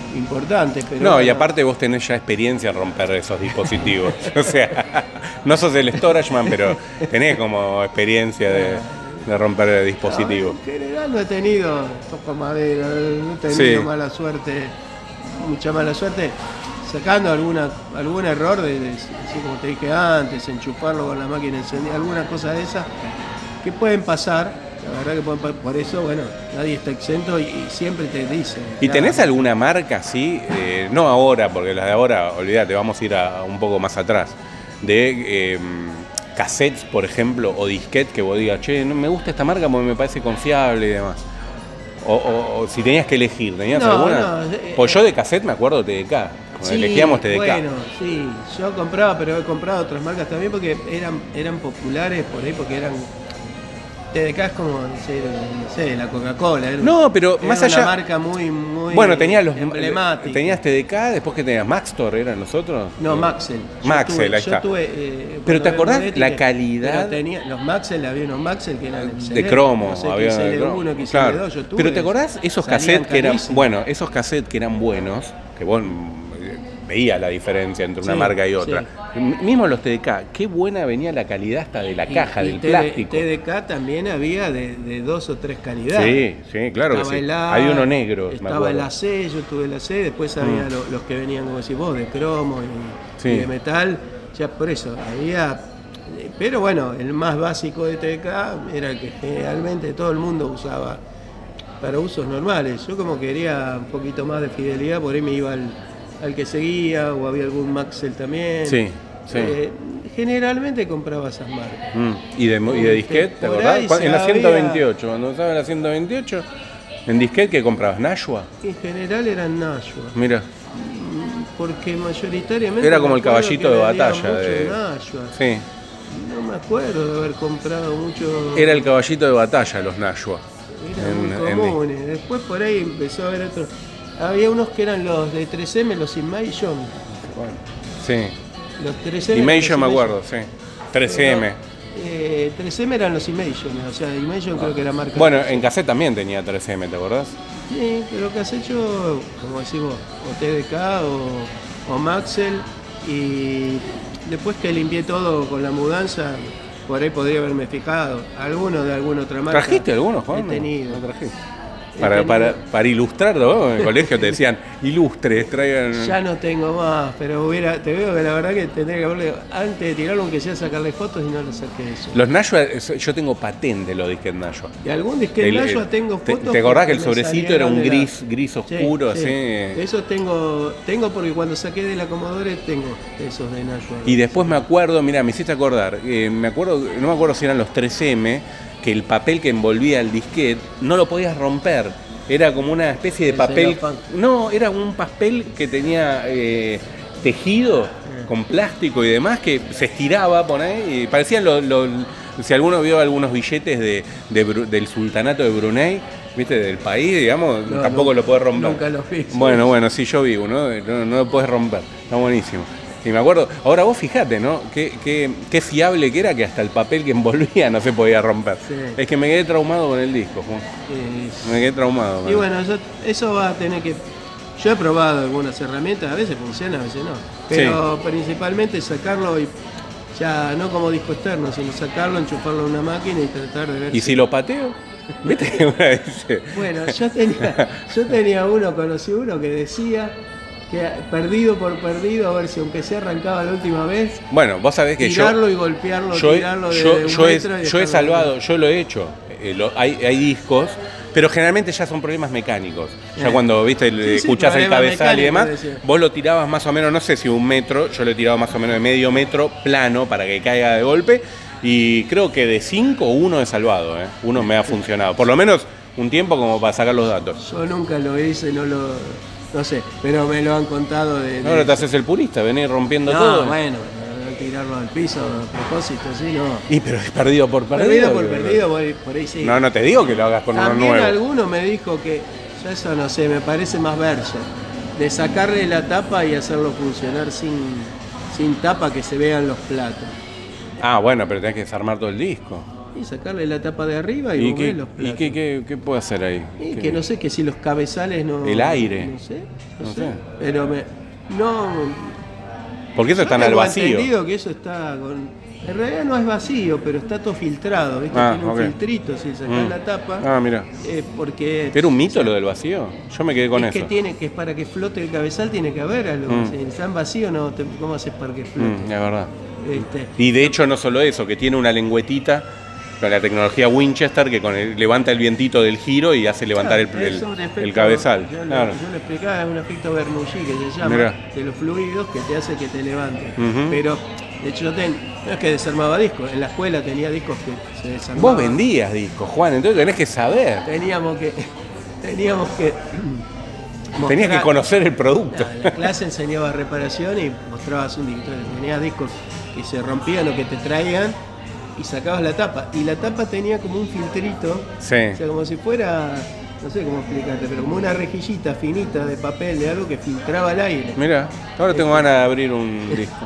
importante. Pero No, bueno, y aparte vos tenés ya experiencia en romper esos dispositivos. O sea, no sos el Storageman, pero tenés como experiencia de, de romper dispositivos. No, en general no he tenido, toco madera, no he tenido Sí. mala suerte, mucha mala suerte, sacando alguna algún error, de, de- así como te dije antes, enchufarlo con la máquina encendida, alguna cosa de esas que pueden pasar. La verdad que pueden pa- por eso, bueno, nadie está exento y, y siempre te dicen. ¿Y claro. tenés alguna marca así? Eh, no ahora, porque las de ahora, olvídate, vamos a ir a, un poco más atrás. De eh, cassettes, por ejemplo, o disquetes que vos digas, che, no me gusta esta marca porque me parece confiable y demás. O, o- o si tenías que elegir, ¿tenías No, alguna? no, eh, Pues yo de cassette me acuerdo T D K. Cuando Sí, elegíamos T D K. bueno, sí, yo compraba, pero he comprado otras marcas también porque eran, eran populares por ahí, porque eran... T D K es como, no sé, no sé, la Coca-Cola. era un- No, pero era más una allá- marca muy, muy Bueno, tenías los emblemática. tenías T D K, después que tenías Maxtor, ¿eran nosotros? No, Maxell. Yo Maxell, tuve- ahí yo está. tuve, eh, Pero cuando ¿te me acordás mudé, la tenía- calidad? pero tenía, los Maxell, había unos Maxell que eran De excelentes, cromo, no sé, había de X L cromo. uno, X L Claro. dos, yo tuve. Pero ¿te acordás esos salían cassettes que eran, carísimos. bueno, esos cassettes que eran buenos, que vos eh, veías la diferencia entre una Sí, marca y otra? sí. M- Mismo los T D K, qué buena venía la calidad hasta de la Y- caja, y del T D plástico. T D K también había de, de dos o tres calidades. Sí, sí, claro que Estaba sí. el A, Hay uno negro, me estaba acuerdo. el A C, yo tuve el A C, después había Mm. lo- los que venían, como decís vos, de cromo y, Sí. y de metal. Ya por eso, había. Pero bueno, el más básico de T D K era el que generalmente todo el mundo usaba para usos normales. Yo, como quería un poquito más de fidelidad, por ahí me iba al, al que seguía, o había algún Maxell también. Sí, sí. Eh, generalmente compraba esas marcas. Mm. ¿Y de, y de disquete, te Por acordás? ahí Cu- se En la había- ciento veintiocho, cuando usaba la ciento veintiocho, en disquete, ¿qué comprabas? ¿Nashua? En general eran Nashua. Mira, Porque mayoritariamente. Era me como el acuerdo caballito que de vendían batalla mucho de- Nashua. sí. No me acuerdo de haber comprado mucho. Era el caballito de batalla, los Nashua. Eran en- muy en- comunes. Después por ahí empezó a haber otros. Había unos que eran los de tres eme, los Imation. Sí. Los tres eme. Imation me los acuerdo, sí. tres eme. Eh, tres eme eran los Imation, o sea, Imation creo que era marca. Bueno, en cassette también tenía tres eme, ¿te acordás? Sí, pero que has hecho, como decís vos, o T D K o, o Maxell, y después que limpié todo con la mudanza, por ahí podría haberme fijado. Alguno de alguna otra marca. ¿Trajiste algunos, Juan? He tenido. ¿No trajiste? He Para, tenido. para, para ilustrarlo, ¿no? En el colegio te decían, ilustres, traigan... Ya no tengo más, pero hubiera, te veo que la verdad que tendría que haberle, antes de tirarlo, aunque sea sacarle fotos, y no le saqué eso. Los Nashua, eso- yo tengo patente los disquetes Nashua. De algún disquete El- Nashua el- tengo te- fotos. ¿Te acordás que el porque me sobrecito era un salieron de la- gris, gris oscuro, Sí, así? sí. Eso tengo, tengo porque cuando saqué de la Commodore tengo esos de Nashua. Y después me acuerdo, mira, me hiciste acordar, eh, me acuerdo, no me acuerdo si eran los tres eme, que el papel que envolvía el disquete no lo podías romper. Era como una especie de El papel. celofán. No, era un papel que tenía eh, tejido con plástico y demás que se estiraba por ahí. Y parecían los. Si alguno vio algunos billetes de, de Bru- del sultanato de Brunei, viste, del país, digamos, No, tampoco no, lo podés romper. nunca lo vi. Bueno, bueno, sí, yo vi uno, no, no lo podés romper. Está buenísimo. Y me acuerdo, ahora vos fijate, ¿no? Qué, qué, qué fiable que era que hasta el papel que envolvía no se podía romper. Sí. Es que me quedé traumado con el disco, Juan. Eh, Me quedé traumado. Y man. bueno, yo- eso va a tener que. Yo he probado algunas herramientas, a veces funciona, a veces no. Pero principalmente sacarlo y ya no como disco externo, sino sacarlo, enchufarlo a una máquina y tratar de ver. ¿Y si lo pateo? ¿Viste que una dice? Bueno, yo tenía, yo tenía uno, conocí uno que decía que perdido por perdido, a ver si aunque se arrancaba la última vez, Bueno, vos sabés que yo. tirarlo y golpearlo, Yo he, tirarlo de, yo, de un yo he- metro y yo he dejarlo salvado, yo lo he hecho. Eh, lo- hay, hay discos, pero generalmente ya son problemas mecánicos. Ya Eh. cuando viste, le- Sí, sí, escuchás el problemas cabezal y demás, mecánicos, decía. vos lo tirabas más o menos, no sé si un metro, yo lo he tirado más o menos de medio metro plano para que caiga de golpe. Y creo que de cinco, uno he salvado, ¿eh? Uno me ha funcionado. Por lo menos un tiempo como para sacar los datos. Yo nunca lo hice, no lo. No sé, pero me lo han contado de. de- Ahora te haces el purista, venís rompiendo no, todo. bueno, no tirarlo al piso a propósito, sí, no. Y pero es perdido por perdido. Perdido por digo, perdido, por ahí, por ahí sí. No, no te digo que lo hagas con uno También nuevo. alguno me dijo que, ya eso no sé, me parece más verso, de sacarle la tapa y hacerlo funcionar sin, sin tapa, que se vean los platos. Ah, bueno, pero tenés que desarmar todo el disco. Y sacarle la tapa de arriba y, ¿Y, mover qué, los ¿y platos. qué, qué, qué puedo hacer ahí? Y ¿Qué? que no sé, que si los cabezales no... El aire. No sé, no, No sé. sé. Pero me, no... Porque eso yo está al tengo vacío. entendido que eso está con... En realidad no es vacío, pero está todo filtrado, ¿viste? Ah, Tiene un ok. filtrito, si sacás Mm. la tapa. Ah, mira. eh, porque... ¿Era un mito lo del vacío? Yo me quedé con es eso. que tiene que para que flote el cabezal tiene que haber algo. Mm. Si está en vacío, no te- ¿cómo haces para que flote? Mm, es verdad. Este, Y de hecho no solo eso, que tiene una lengüetita con la tecnología Winchester que con el, levanta el vientito del giro y hace levantar claro, el, el- es un efecto- el cabezal. Yo, lo- Claro. yo lo explicaba, es un efecto Bernoulli que se llama, Mirá. de los fluidos que te hace que te levante. Ujú. Pero, de hecho, yo ten- no es que desarmaba discos, en la escuela tenía discos que se desarmaban. Vos vendías discos, Juan, entonces tenés que saber. Teníamos que. Teníamos que. Tenías que mostrar- conocer el producto. En la clase enseñaba reparación y mostrabas un disco. Tenías discos que se rompían o que te traían y sacabas la tapa. Y la tapa tenía como un filtrito, Sí. o sea, como si fuera, no sé cómo explicarte, pero como una rejillita finita de papel, de algo que filtraba el aire. Mira, ahora tengo ganas de abrir un disco.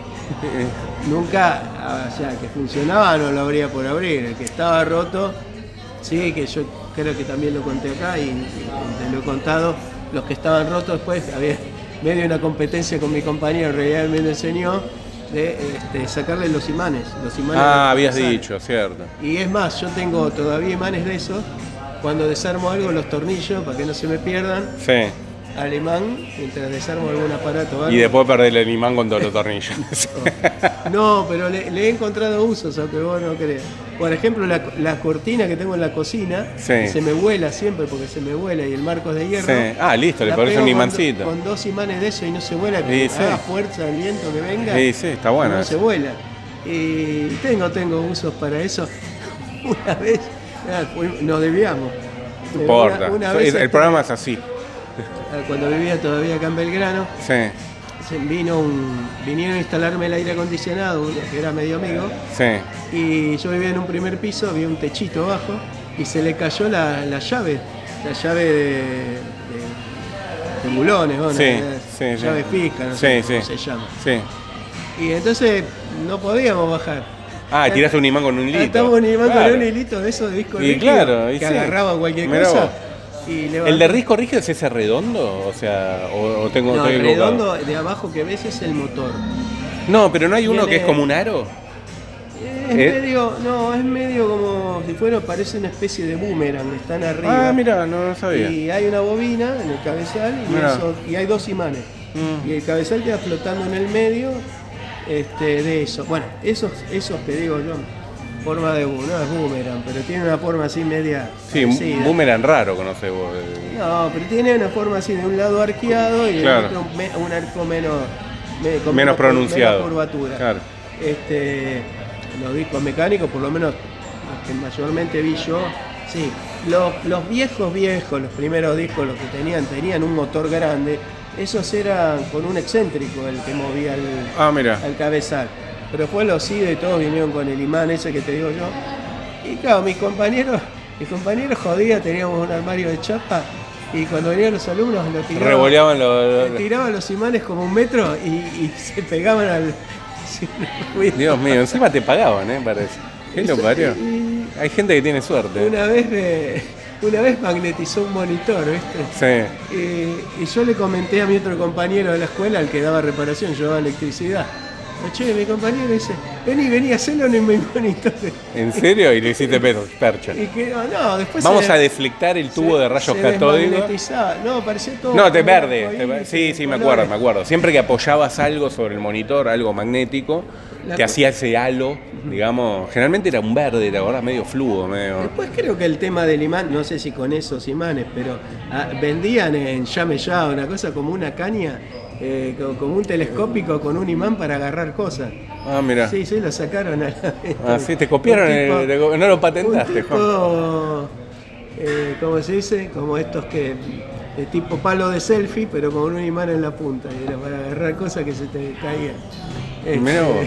Nunca, o sea, que funcionaba no lo habría por abrir. El que estaba roto, sí, que yo creo que también lo conté acá y, y te lo he contado. Los que estaban rotos después, había medio una competencia con mi compañero, en realidad él me lo enseñó, de este, sacarle los imanes. Los imanes Ah, del habías cabezal. dicho, cierto. Y es más, yo tengo todavía imanes de esos. Cuando desarmo algo, los tornillos, para que no se me pierdan, Sí. al imán, mientras desarmo algún aparato o algo. Y después perder el imán con todos los tornillos. No, pero le, le he encontrado usos, aunque vos no creas. Por ejemplo, la, la cortina que tengo en la cocina, Sí. que se me vuela siempre porque se me vuela y el marco es de hierro. Sí. Ah, listo, le la pones pego un con do- imancito. Con, dos imanes de eso y no se vuela, que Sí, sí. haga fuerza el viento que venga. Sí, sí, está bueno No eso. se vuela. Y tengo, tengo usos para eso. Una vez, ah, fui- nos desviamos. No importa. Una- una El- vez el, este- programa es así. Cuando vivía todavía acá en Belgrano, Sí, se vino un, vinieron a instalarme el aire acondicionado, uno que era medio amigo, sí. y yo vivía en un primer piso, había un techito abajo, y se le cayó la, la llave, la llave de, de, de bulones, bueno, Sí, eh, sí, sí. llave fija, no Sí, sé cómo sí. se llama. Sí. Y entonces no podíamos bajar. Ah, tiraste un imán con un hilito. Estamos un imán Claro. con un hilito de esos de disco Y rígido claro, y que sí. agarraba cualquier Mirá cosa. vos. Y ¿El levanté- de risco rígido es ese redondo? O sea, o, o tengo No, estoy el equivocado? redondo de abajo que ves es el motor. No, pero no hay uno Tiene- que es como un aro. Es ¿Eh? medio, no, es medio como si fuera, parece una especie de boomerang, están arriba. Ah, mira, no, no sabía. Y hay una bobina en el cabezal y, Mirá. eso- y hay dos imanes. Mm. Y el cabezal queda flotando en el medio este, de eso. Bueno, esos, esos que digo yo, forma de bu- no es boomerang, pero tiene una forma así media. Sí, un parecida. boomerang raro, conoces vos. eh. No, pero tiene una forma así de un lado arqueado y Claro. del otro me- un arco menos, me- con Menos cur- pronunciado. menos curvatura. Claro. Este, los discos mecánicos, por lo menos los que mayormente vi yo, sí. Los, los viejos viejos, los primeros discos, los que tenían, tenían un motor grande. Esos eran con un excéntrico el que movía el, Ah, mira. al cabezal. Pero después los I D E todos vinieron con el imán ese que te digo yo. Y claro, mis compañeros, mis compañeros jodía, teníamos un armario de chapa y cuando venían los alumnos lo tiraban, Revoleaban los. le tiraban los imanes como un metro y, y se pegaban al... sin ruido. Dios mío, encima te pagaban, ¿eh? Parece. ¿Qué lo parió? Y Hay gente que tiene suerte. una vez me- una vez magnetizó un monitor, ¿viste? Sí. Y, y yo le comenté a mi otro compañero de la escuela, al que daba reparación, yo daba electricidad. Che, mi compañero dice, vení, vení, hacelo en mi monitor. ¿En serio? Y le hiciste per- percha. Y que no, no, después Vamos se- a deflectar el tubo se- de rayos se catódicos. desmagnetizaba. No, parecía todo. No, te como verde. arcoíris, te ver- Sí, sí, me colores. acuerdo, me acuerdo. Siempre que apoyabas algo sobre el monitor, algo magnético, La te co- hacía ese halo, digamos. Generalmente era un verde, ¿te acordás? Medio fluo, medio. Después creo que el tema del imán, no sé si con esos imanes, pero ah, vendían en Llame Ya una cosa como una caña, eh, co- como un telescópico con un imán para agarrar cosas. Ah, mira. Sí, sí, lo sacaron a la vez. Ah, sí, te copiaron, Un el- te co- no lo patentaste, un tipo, eh, ¿cómo se dice? Como estos que, de tipo palo de selfie, pero con un imán en la punta, y era para agarrar cosas que se te caían. Este, Mirá vos.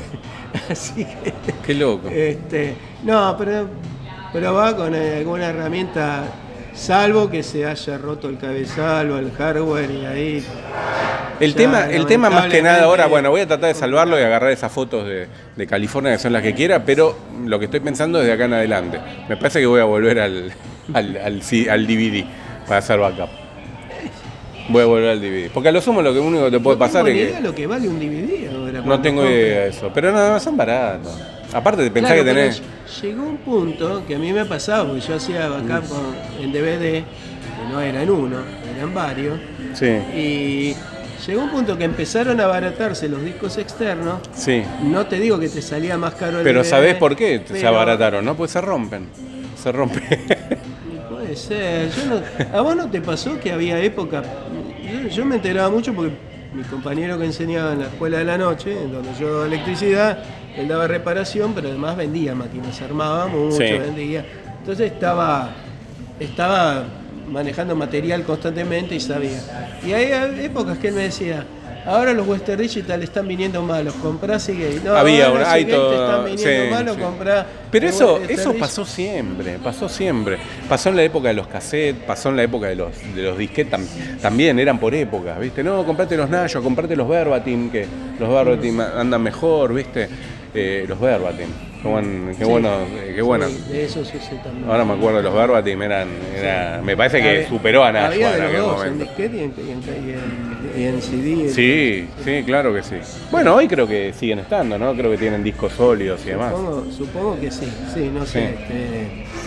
Así que, Qué loco. este, no, pero, pero va con eh, alguna herramienta, salvo que se haya roto el cabezal o el hardware, y ahí El ya, tema, el tema más que nada ahora, bueno, voy a tratar de salvarlo y agarrar esas fotos de, de California que son las que quiera, pero lo que estoy pensando es de acá en adelante. Me parece que voy a volver al, al, al, al D V D para hacer backup. Voy a volver al D V D. Porque a lo sumo lo que único que te puede no pasar tengo es ni idea que... lo que vale un D V D ahora. No tengo compres. idea de eso. Pero no, no son baratos. Aparte de pensar Claro, que tenés... llegó un punto que a mí me ha pasado, porque yo hacía backup con, en D V D, que no eran uno, eran varios. Sí, Y llegó un punto que empezaron a abaratarse los discos externos. sí. No te digo que te salía más caro el Pero D V D. ¿sabés por qué se pero- abarataron? No, pues se rompen. Se rompen. Puede ser. Yo no- ¿A vos no te pasó que había época? Yo, yo me enteraba mucho porque mi compañero que enseñaba en la escuela de la noche, en donde yo daba electricidad, él daba reparación, pero además vendía máquinas, armaba mucho, Sí. vendía. Entonces estaba, estaba manejando material constantemente y sabía. Y hay épocas que él me decía, ahora los Western Digital están viniendo malos, comprá Seagate. No, Había ahora una- los hay Seagate todo- están viniendo sí, malos, sí. comprá. Pero los eso, Western eso Digital. pasó siempre, pasó siempre. Pasó en la época de los cassettes, pasó en la época de los, de los disquetes, tam- también eran por épocas, ¿viste? No, comprate los Nayo, comprate los Verbatim, que los Verbatim andan mejor, ¿viste? Eh, los Verbatim, qué, buen, qué Sí. bueno, eh, qué bueno. Sí, de eso sí sé también. Ahora me acuerdo de los Verbatim, eran, era, me parece que Había- superó a Nashua había en de los aquel dos, momento. en disquete y en, y en- y en- y en C D. Sí, sí, claro que sí. Bueno, hoy creo que siguen estando, ¿no? Creo que tienen discos sólidos y demás. Supongo, supongo que sí, sí, no sé. Sí. este,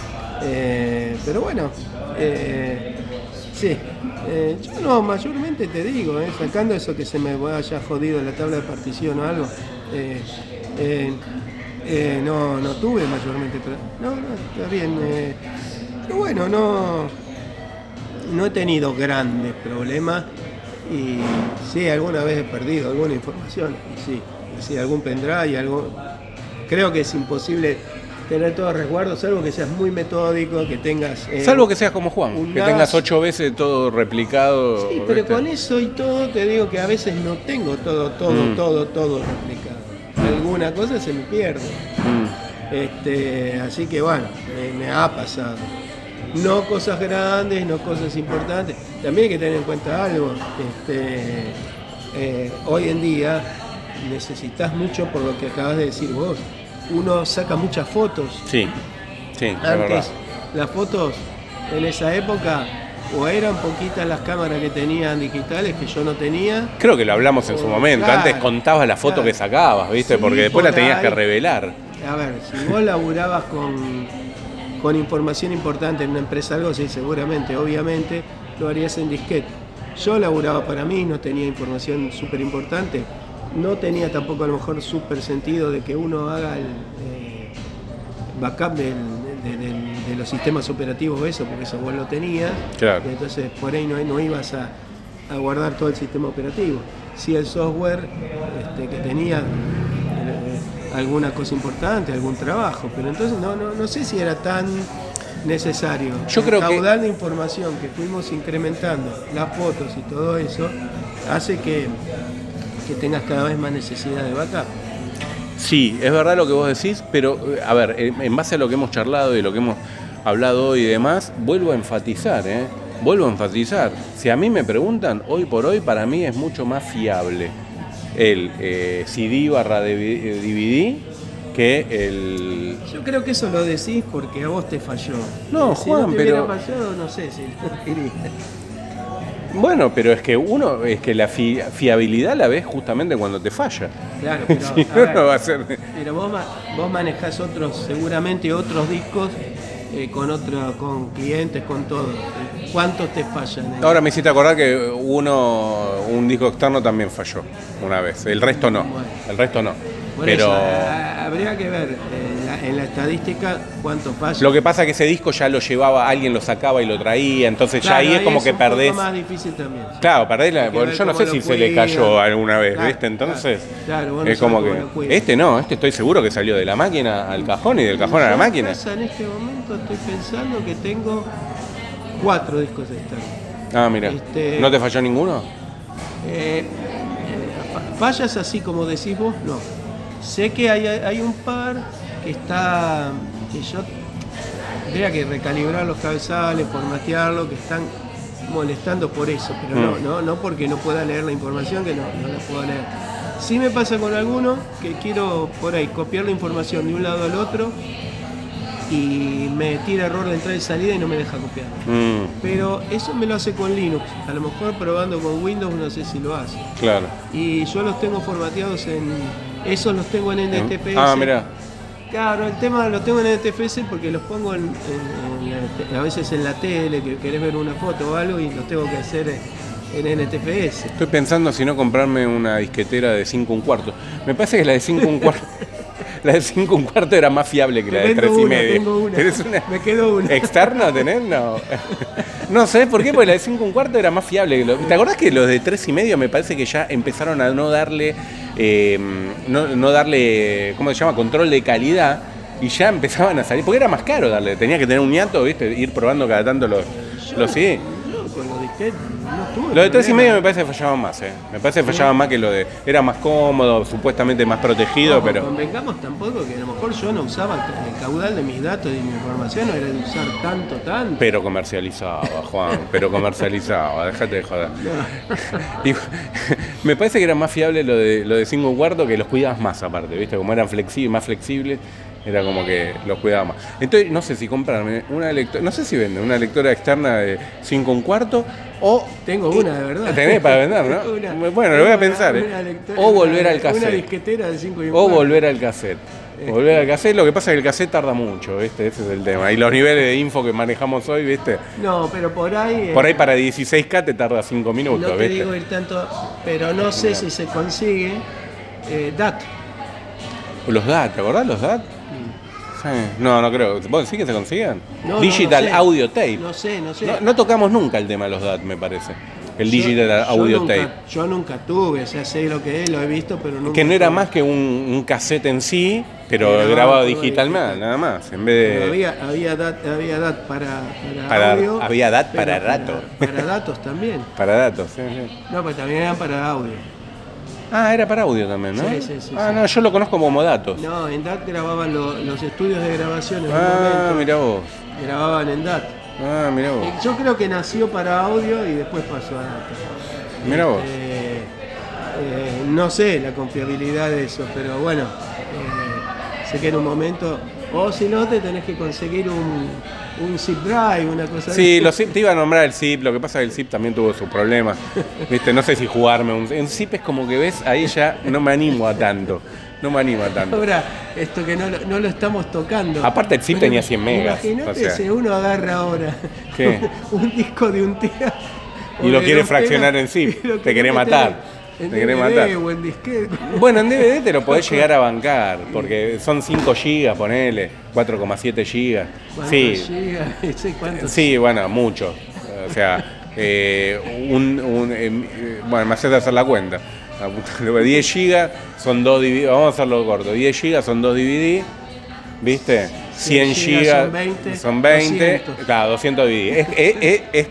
eh, pero bueno, eh, sí. Eh, yo no, mayormente te digo, eh, sacando eso que se me haya jodido la tabla de partición o algo, eh, eh, eh, no, no tuve mayormente, pero no, no, está bien. eh, pero bueno, no, no he tenido grandes problemas y sí, alguna vez he perdido alguna información, y sí, y sí, algún pendrive y algo. Creo que es imposible tener todo resguardo, salvo que seas muy metódico, que tengas... eh, Salvo que seas como Juan, un que NAS. tengas ocho veces todo replicado. Sí, pero ¿viste? con eso y todo te digo que a veces no tengo todo, todo, Mm. todo, todo replicado. Alguna cosa se me pierde. Mm. Este, así que bueno, me, me ha pasado. No cosas grandes, no cosas importantes. También hay que tener en cuenta algo. Este, eh, hoy en día necesitas mucho por lo que acabas de decir vos. Uno saca muchas fotos. Sí, sí, es verdad. Antes las fotos en esa época o eran poquitas las cámaras que tenían digitales que yo no tenía. Creo que lo hablamos en su Oh, momento. claro, Antes contabas la foto claro. que sacabas, ¿viste? Sí, Porque después por la tenías ahí. que revelar. A ver, si vos laburabas con, con información importante en una empresa, algo sí, seguramente, obviamente, lo harías en disquete. Yo laburaba para mí, no tenía información súper importante, no tenía tampoco a lo mejor súper sentido de que uno haga el eh, backup del- de, de- de los sistemas operativos, eso, porque eso vos lo tenías, Claro. y entonces por ahí no, no ibas a, a guardar todo el sistema operativo. Si el software este, que tenía eh, alguna cosa importante, algún trabajo, pero entonces no, no, no sé si era tan necesario. Yo creo el que- caudal de información que fuimos incrementando, las fotos y todo eso, hace que, que tengas cada vez más necesidad de backup. Sí, es verdad lo que vos decís, pero eh, a ver, en en base a lo que hemos charlado y lo que hemos hablado hoy y demás, vuelvo a enfatizar, ¿eh? Vuelvo a enfatizar. Si a mí me preguntan, hoy por hoy para mí es mucho más fiable el eh, C D barra D V D que el... Yo creo que eso lo decís porque a vos te falló. No, si Juan, no te hubiera pero- fallado, no sé si lo diría. Bueno, pero es que uno, es que la fi- fiabilidad la ves justamente cuando te falla. Claro, pero, Si a no, ver, no va a ser... pero vos, ma- vos manejás otros, seguramente otros discos eh, con otro, con clientes, con todo. ¿Cuántos te fallan? Ahora me hiciste acordar que uno, un disco externo también falló una vez. El resto no. Bueno. El resto no. Por Pero eso, a- habría que ver eh, en, la, en la estadística cuántos fallan. lo que pasa es que ese disco ya lo llevaba, alguien lo sacaba y lo traía, entonces ya Claro, ahí es como que un perdés. poco más difícil también. sí. Claro, perdés la. Hay que Bueno, ver yo no cómo sé lo si se le cuidan. cayó alguna vez, Claro, ¿viste? Entonces. claro, claro, vos no es sabés como cómo que. lo cuidan. Este no, este estoy seguro que salió de la máquina al cajón y del cajón a la Yo máquina. en casa en este momento estoy pensando que tengo cuatro discos externos. Ah, mira. Este- ¿No te falló ninguno? Eh, eh, fa- fallas así como decís vos, no. Sé que hay, hay un par que está, que yo tendría que recalibrar los cabezales, formatearlo, que están molestando por eso, pero Mm. no, no, no porque no pueda leer la información, que no, no la puedo leer. Sí me pasa con alguno que quiero por ahí copiar la información de un lado al otro y me tira error de entrada y salida y no me deja copiar. Mm, Pero eso me lo hace con Linux, a lo mejor probando con Windows no sé si lo hace. claro. Y yo los tengo formateados en... Esos los tengo en N T F S. Ah, mirá. Claro, el tema lo tengo en N T F S porque los pongo en, en- en la te- a veces en la tele, que querés ver una foto o algo y los tengo que hacer en N T F S. Estoy pensando si no comprarme una disquetera de cinco un cuarto. Me parece que la de cinco un cuarto. La de cinco un cuarto era más fiable que la de Tengo tres y una, medio. tengo una. ¿Tenés una? Me quedó una. ¿Externa tenés? No. No sé por qué, porque la de cinco un cuarto era más fiable. que lo- ¿Te acordás que los de tres y medio me parece que ya empezaron a no darle, eh, no, no darle, ¿cómo se llama? Control de calidad y ya empezaban a salir, porque era más caro darle, tenía que tener un ñato, ¿viste? Ir probando cada tanto los, los sí. No, con los disquetes no tuve Lo de tres y problema. medio me parece que fallaban más, ¿eh? Me parece que fallaban más que lo de... Era más cómodo, supuestamente más protegido, Ojo, pero... Convengamos tampoco que a lo mejor yo no usaba el caudal de mis datos y de mi información, no era de usar tanto, tanto. Pero comercializaba, Juan, pero comercializaba, déjate de joder. Y, me parece que era más fiable lo de lo de cinco un cuarto, que los cuidabas más aparte, ¿viste? Como eran flexi- más flexibles, era como que los cuidaba más. Entonces, no sé si comprarme una lectora, no sé si venden una lectora externa de cinco un cuarto o... Tengo una, de verdad. Tenés para vender, ¿no? Una- Bueno, lo voy a tengo pensar, una- ¿eh? una lectora- O volver una- al cassette. Una disquetera de cinco y un O cuarto. volver al cassette. Volver al cassette, lo que pasa es que el cassette tarda mucho, ¿viste? Ese es el tema. Y los niveles de info que manejamos hoy, ¿viste? No, pero por ahí... eh, Por ahí para dieciséis K te tarda cinco minutos, no te ¿viste? digo ir tanto, pero no sé si se consigue eh, D A T. Los D A T, ¿te acordás los D A T? Sí. No, no creo. ¿Vos decís que se consigan? No, no, Digital no sé. Audio Tape. No sé, no sé. No, no tocamos nunca el tema de los D A T, me parece. El Yo- Digital yo Audio nunca- Tape. Yo nunca tuve, o sea, sé lo que es, lo he visto, pero nunca... Que no era tuve. más que un, un cassette en sí, pero Grabado grabado por digitalmente, digital. nada más. En vez Pero de. había, había, D A T, había D A T para, para, Para- audio. había D A T pero para rato. Para, para datos también. Para datos, sí, sí. No, pero también eran para audio. Ah, era para audio también, ¿no? Sí, sí, sí, ah, sí. no, yo lo conozco como datos. No, en D A T grababan lo- los estudios de grabación en un ah, momento. mira vos. Grababan en D A T. Ah, mira vos. Eh, Yo creo que nació para audio y después pasó a D A T. Mirá vos. Eh, eh, no sé la confiabilidad de eso, pero bueno, eh, sé que en un momento, o si no, te tenés que conseguir un, un zip drive, una cosa Sí, así. los zip, te iba a nombrar el zip, lo que pasa es que el zip también tuvo sus problemas. Viste, no sé si jugarme un, un zip es como que ves, ahí ya no me animo a tanto. No me animo a tanto. Ahora, esto que no, lo- no lo estamos tocando. Aparte el zip tenía cien megas, Imagínate o sea. si uno agarra ahora ¿Qué? un disco de un tera. Y o lo de quiere dos fraccionar teras, en zip, y lo te quiere querés meter matar, En te querés D V D matar. o en disquete. Bueno, en D V D te lo podés llegar a bancar, porque son cinco gigas, ponele, cuatro coma siete gigas. ¿Cuántos Sí, gigas? Sí, ¿cuántos? sí, bueno, mucho. O sea, eh, un, un, eh, bueno, me haces hacer la cuenta. diez gigas son dos D V D, vamos a hacerlo corto, diez gigas son dos D V D, ¿viste? cien cien gigas son veinte, son veinte, doscientos. claro, doscientos D V D. Es, es, es, es,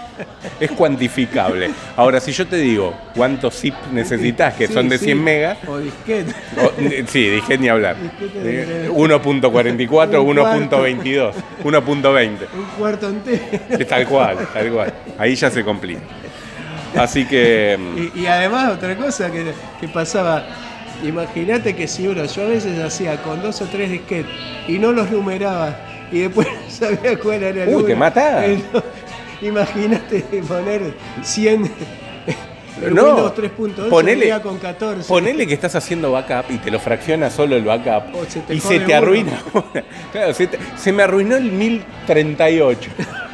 es cuantificable. Ahora, si yo te digo cuántos zip necesitas, que Sí, son de sí. cien megas, O disquete. o- sí, dije ni hablar. Disquete de- Eh, uno punto cuarenta y cuatro, Un uno cuarto. punto veintidós, uno punto veinte. Un cuarto entero. Es tal cual, tal cual. Ahí ya se complica. Así que. mm, Y, y además otra cosa que, que pasaba, imagínate que si uno, yo a veces hacía con dos o tres disquetes y no los numeraba y después no sabía cuál era el Uy, te uno. matás. Eh, no, imagínate poner cien el No, Windows tres punto ocho ponele- venía con catorce. Ponele que estás haciendo backup y te lo fracciona solo el backup O se te y jode se te uno. arruina. Claro, se, te- se me arruinó el mil treinta y ocho.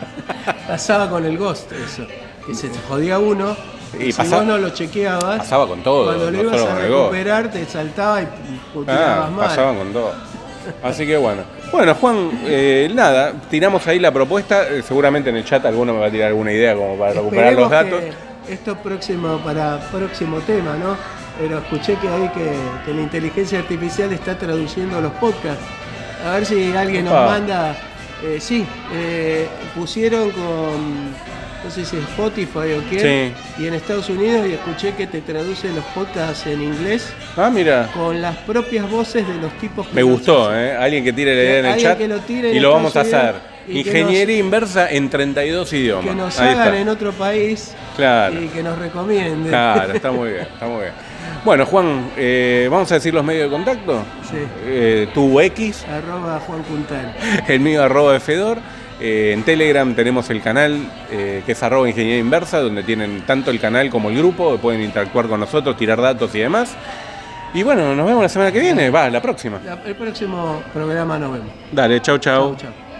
Pasaba con el Ghost eso, que se te jodía uno Y y si pasaba- vos no lo chequeabas, pasaba con todo, cuando lo no ibas solo a con el Ghost. recuperar te saltaba y tirabas Ah, mal. pasaban con todo. Así que bueno. Bueno, Juan, eh, nada, tiramos ahí la propuesta. eh, seguramente en el chat alguno me va a tirar alguna idea como para recuperar los Esperemos datos. que esto es próximo para próximo tema, ¿no? Pero escuché que ahí que, que la inteligencia artificial está traduciendo los podcasts. A ver si alguien nos Opa. manda. eh, sí, eh, pusieron con. No sé si es Spotify o quién. Y en Estados Unidos, y escuché que te traduce los podcasts en inglés Ah, mira. con las propias voces de los tipos que Me los gustó, hacen. ¿eh? Alguien que tire la idea en el Alguien chat que lo tire en y lo vamos a Estados hacer. Unidos. Y Ingeniería nos, inversa en treinta y dos idiomas. Que nos Ahí hagan está. en otro país Claro. y que nos recomienden. Claro, está muy bien, está muy bien. Bueno, Juan, eh, vamos a decir los medios de contacto. Sí. Eh, tu X, Arroba Juan Cuntal. el mío arroba Fedor. Eh, en Telegram tenemos el canal eh, que es arroba Ingeniería Inversa, donde tienen tanto el canal como el grupo, pueden interactuar con nosotros, tirar datos y demás. Y bueno, nos vemos la semana que viene, va, la próxima. La- el próximo programa nos vemos. Dale, chau, chau. Chau, chau.